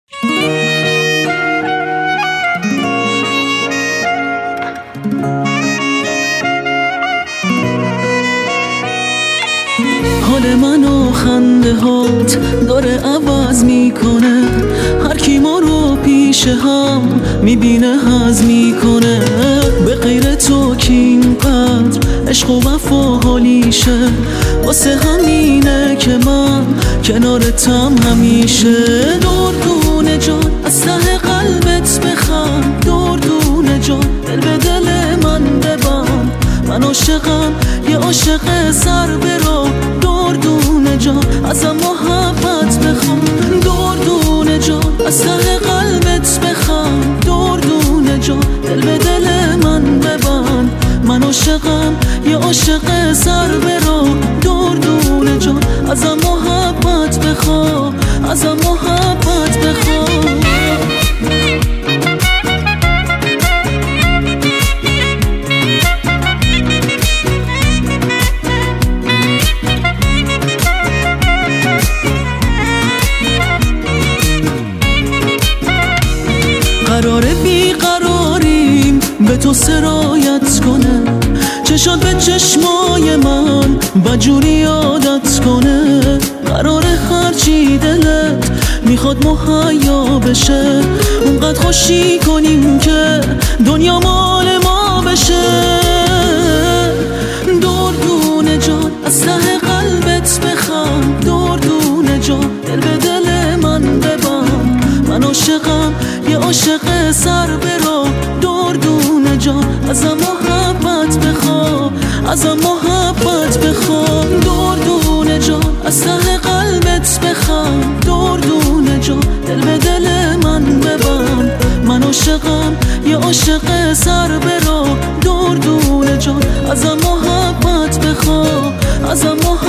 حال من و خنده هات داره عوض میکنه، هر کی ما رو پیش هم میبینه حظ میکنه. به غیر تو کی اینقدر عشق و وفا حالیشه، واسه همینه که من کنارتم همیشه. دردونه جان از ته قلبت بخند، دردونه جان دل به دل من ببند. من عاشقم یه عاشق سر برو، دردونه جان ازم محبت بخوام. دردونه جان از ته قلبت بخند، دردونه جان دل به دل من ببند. من عاشقم یه عاشق سر برو، دردونه جان ازم محبت بخوام، ازم محبت بخوام. قراره بیقراریم به تو سرایت کنه، چشات به چشمای من بجوری عادت کنه. قراره هرچی دلت میخواد مهیا بشه، اونقدر خوشی کنیم که دنیا مال ما بشه. دردونه جان از ته قلبت بخند، دردونه جان دل به دل من ببند. من عاشقم یه عاشق سر برو، دردونه جان ازم محبت بخوام، ازم محبت بخوام. دردونه جان از ته قلبت بخند، دردونه جان دل به دل من ببند. من عاشقم یه عاشق سر برو، دردونه جان ازم محبت بخوام، ازم محبت